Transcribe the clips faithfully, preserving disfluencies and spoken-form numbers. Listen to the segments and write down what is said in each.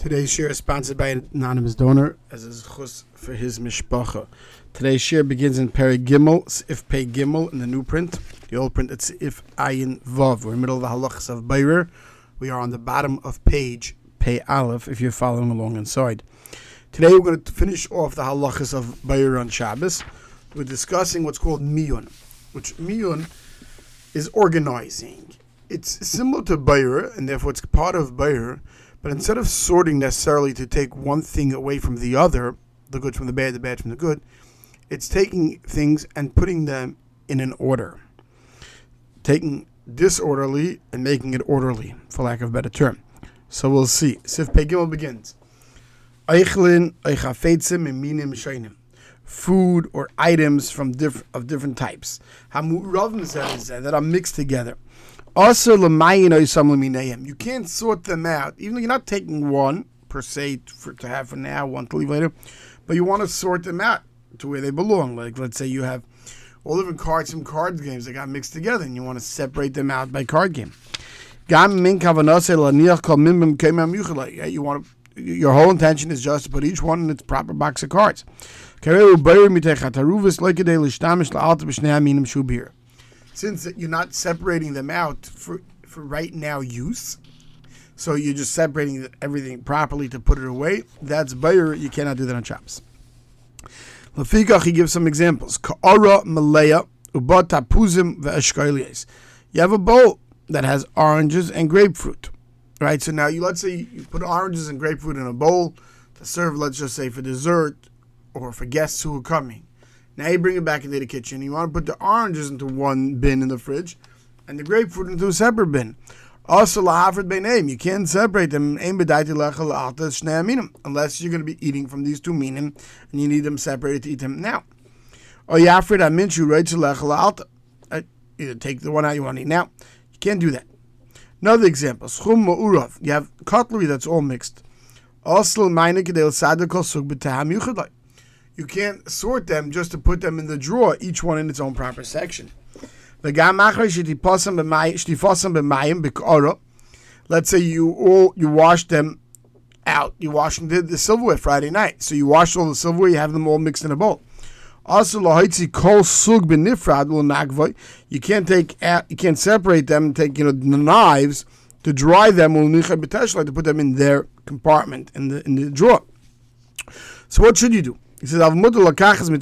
Today's share is sponsored by an anonymous donor as a chus for his mishpacha. Today's share begins in Peri Gimel, Sif Pei Gimel in the new print. The old print, it's Sif Ayin Vav. We're in the middle of the halachas of Beirer. We are on the bottom of page Pei Aleph, if you're following along inside. Today we're going to finish off the halachas of Beirer on Shabbos. We're discussing what's called miyun, which miyun is organizing. It's similar to Beirer, and therefore it's part of Beirer. But instead of sorting necessarily to take one thing away from the other, the good from the bad, the bad from the good, it's taking things and putting them in an order. Taking disorderly and making it orderly, for lack of a better term. So we'll see. Sif Pei Gimel begins. Eichlin, eichafetzim, eminim, shainim. Food or items from diff- of different types. Hamuravim says that are mixed together. Also, you can't sort them out, even though you're not taking one per se for, to have for now, one to leave later, but you want to sort them out to where they belong. Like, let's say you have all different cards from card games that got mixed together, and you want to separate them out by card game. You want to, your whole intention is just to put each one in its proper box of cards. Since you're not separating them out for, for right now use, so you're just separating everything properly to put it away, that's Beirer. You cannot do that on Shabbos. Lefikach, he gives some examples. Ka'ara malaya uba tapuzim ve'eshkoilies. You have a bowl that has oranges and grapefruit, right? So now you let's say you put oranges and grapefruit in a bowl to serve, let's just say for dessert or for guests who are coming. Now you bring it back into the kitchen. You want to put the oranges into one bin in the fridge and the grapefruit into a separate bin. Also, lahafred beinayim, you can't separate them unless you're going to be eating from these two minim and you need them separated to eat them now. Or yafred aminchu right. Either take the one out you want to eat now. You can't do that. Another example, schum ma'urav. You have cutlery that's all mixed. Also, meine kedel sadakol sug b'taham yuchadai. You can't sort them just to put them in the drawer, each one in its own proper section. Let's say you all you wash them out. You wash them, did the silverware Friday night. So you wash all the silverware, you have them all mixed in a bowl. Also, you can't take you can't separate them and take you know the knives to dry them to put them in their compartment in the in the drawer. So what should you do? He says, what you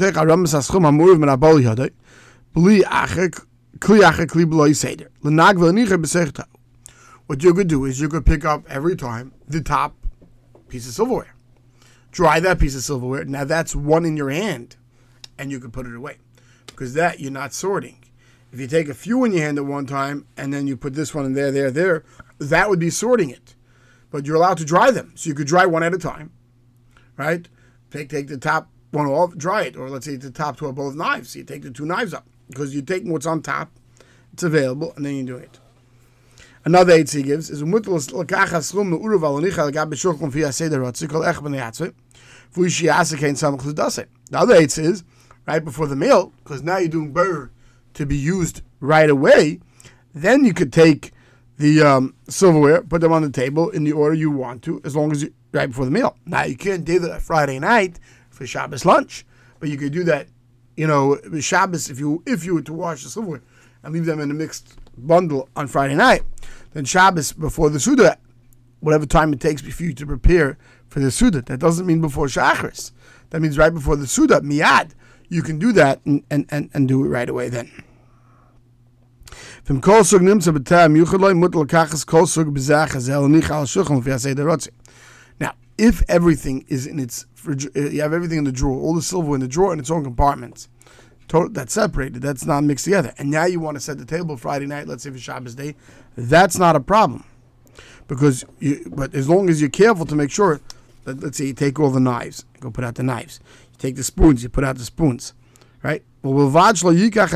could do is you could pick up every time the top piece of silverware. Dry that piece of silverware. Now that's one in your hand, and you could put it away. Because that, you're not sorting. If you take a few in your hand at one time, and then you put this one in there, there, there, that would be sorting it. But you're allowed to dry them. So you could dry one at a time, right? Take take the top one off, dry it, or let's say the top two are both knives. So you take the two knives up because you're taking what's on top, it's available, and then you're doing it. Another eight he gives is the other eight is right before the meal because now you're doing Beirer to be used right away. Then you could take the um, silverware, put them on the table in the order you want to, as long as you right before the meal. Now you can't do that Friday night for Shabbos lunch, but you could do that, you know, Shabbos if you if you were to wash the silverware and leave them in a mixed bundle on Friday night. Then Shabbos before the Suda, whatever time it takes for you to prepare for the Suda. That doesn't mean before Shacharis. That means right before the Suda, miyad. You can do that and, and, and, and do it right away then. Now, if everything is in its, you have everything in the drawer, all the silver in the drawer in its own compartments, that's separated, that's not mixed together, and now you want to set the table Friday night, let's say for Shabbos day, that's not a problem. Because, you, but as long as you're careful to make sure that, let's say you take all the knives, go put out the knives, you take the spoons, you put out the spoons, right? Well, you have to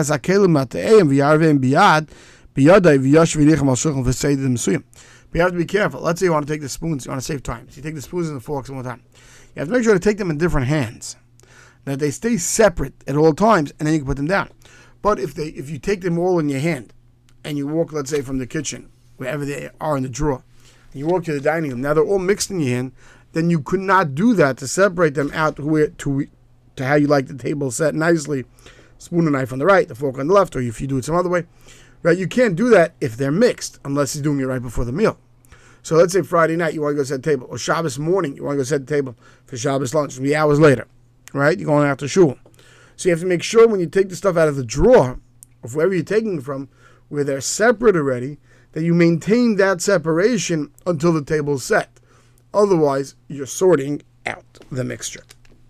be careful. Let's say you want to take the spoons, you want to save time. So you take the spoons and the forks at one time. You have to make sure to take them in different hands. That they stay separate at all times, and then you can put them down. But if they, if you take them all in your hand, and you walk, let's say, from the kitchen, wherever they are in the drawer, You walk to the dining room. Now they're all mixed in your hand. Then you could not do that to separate them out to to, to how you like the table set nicely. Spoon and knife on the right, the fork on the left, or if you do it some other way. Right? You can't do that if they're mixed unless he's doing it right before the meal. So let's say Friday night you want to go set the table, or Shabbos morning you want to go set the table for Shabbos lunch. It'll be hours later, right? You're going out to shul. So you have to make sure when you take the stuff out of the drawer, or wherever you're taking it from, where they're separate already, that you maintain that separation until the table is set. Otherwise, you're sorting out the mixture.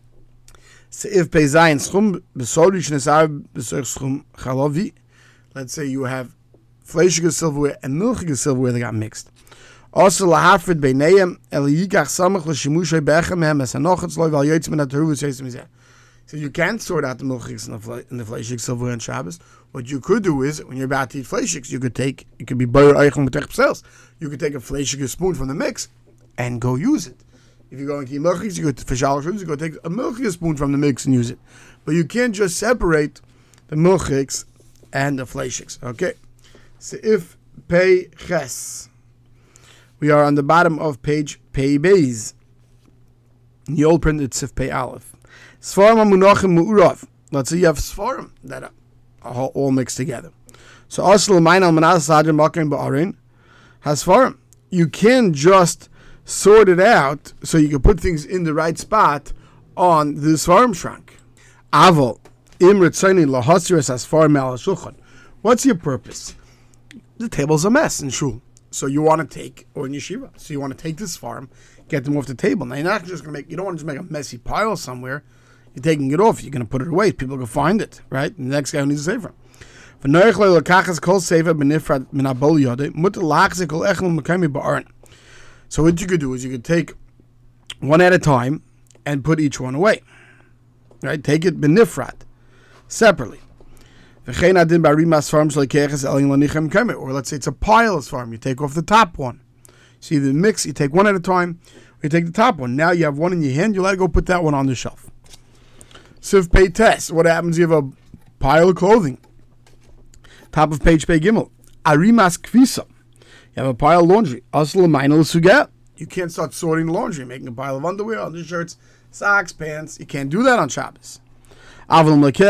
Let's say you have fleishige silverware and milchige silverware that got mixed. Also lahafrid beinayim eliyikach samach l'shimushay bechem hem es hanochetz loy val yotzim and ataruv seisem izeh. So you can't sort out the milchigs and the, and the fleishig silverware on Shabbos. What you could do is, when you're about to eat fleishigs, you could take, it could be boyer eichel metech psels. You could take a fleishig spoon from the mix and go use it. If you're going to eat milchigs, you go to fishal you go take a milchig spoon from the mix and use it. But you can't just separate the milchigs and the fleishigs. Okay. So if pei ches. We are on the bottom of page Pei Beis. In the old print, it's Sif Pei Aleph. Sfarim amunachim mu'urav. Let's say you have Sfarim that are all mixed together. So Asl Main al Manas Sadrim Bakim Ba'arin has Sfarim. You can just sort it out so you can put things in the right spot on the Sfarim shrunk. Aval im ritzoni lahasiris has Sfarim al shulchan. What's your purpose? The table's a mess in shul. So you want to take, or in yeshiva, so you want to take this farm, get them off the table. Now you're not just going to make, you don't want to just make a messy pile somewhere. You're taking it off. You're going to put it away. People can find it, right? And the next guy who needs a sefer. So what you could do is you could take one at a time and put each one away, right? Take it benifrat, separately. Or let's say it's a pile of farm. You take off the top one. See the mix, you take one at a time, or you take the top one. Now you have one in your hand, you let it go put that one on the shelf. Siv Pei Tes, what happens? You have a pile of clothing. Top of page Pei Gimel. Arimas Kvisa. You have a pile of laundry. Asl Mainel Sugat. You can't start sorting the laundry, making a pile of underwear, undershirts, socks, pants. You can't do that on Shabbos. If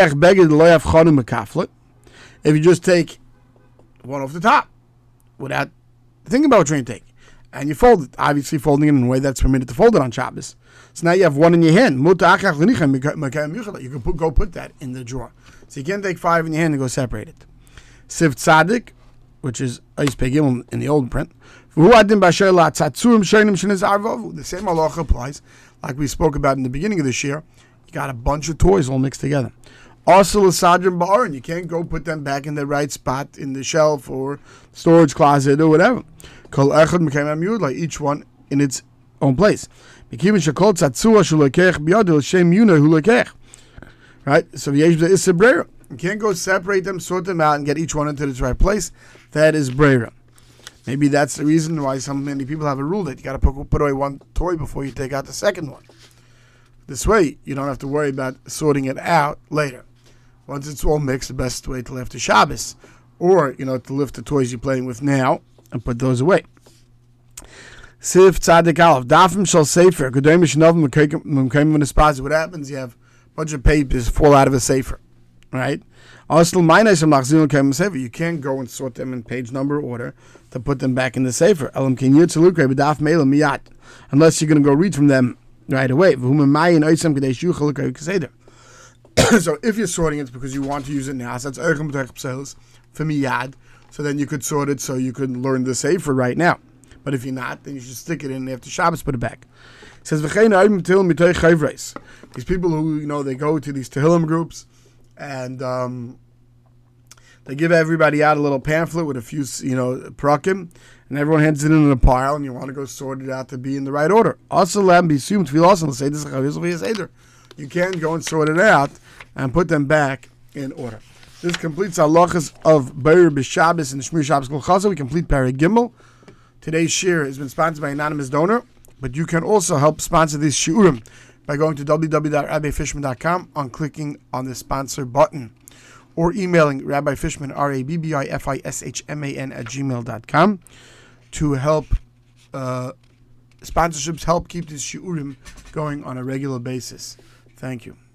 you just take one off the top, without thinking about what you're going to take, and you fold it, obviously folding it in a way that's permitted to fold it on Shabbos. So now you have one in your hand. You can put, go put that in the drawer. So you can't take five in your hand and go separate it. Siv Tzadik, which is Eis Pegim in the old print. The same halacha applies, like we spoke about in the beginning of this year. Got a bunch of toys all mixed together. Also, l'sadrim ba'aron, you can't go put them back in the right spot in the shelf or storage closet or whatever. Kol echad mekayim amyud, like each one in its own place. Mikivin shekol tzatzua shulekech biyadil shem yuna hulekech. Right? So v'yesh b'da issa breira. You can't go separate them, sort them out, and get each one into its right place. That is breira. Maybe that's the reason why so many people have a rule that you got to put, put away one toy before you take out the second one. This way, you don't have to worry about sorting it out later. Once it's all mixed, the best way to after Shabbos. Or, you know, to lift the toys you're playing with now and put those away. Sif Tzadik Aleph. Dafim shall sefer. What happens? You have a bunch of papers fall out of a sefer. Right? You can't go and sort them in page number order to put them back in the sefer. Unless you're going to go read from them right away. So if you're sorting it, it's because you want to use it now. So that's for miyad. So then you could sort it so you could learn the sefer right now. But if you're not, then you should stick it in after Shabbos, put it back. It says these people who, you know, they go to these Tehillim groups and um, they give everybody out a little pamphlet with a few, you know, prakim, and everyone hands it in a pile, and you want to go sort it out to be in the right order. Also, let be assumed to be lost. Say this. You can't go and sort it out and put them back in order. This completes our halachas of Beir B'Shabbos and Shmir Shabbos Kol Chaza. We complete Perek Gimel. Today's shir has been sponsored by an anonymous donor, but you can also help sponsor this shiurim by going to w w w dot rabbi fishman dot com on clicking on the sponsor button, or emailing Rabbi Fishman, R A B B I F I S H M A N, at gmail dot com to help uh, sponsorships help keep these shiurim going on a regular basis. Thank you.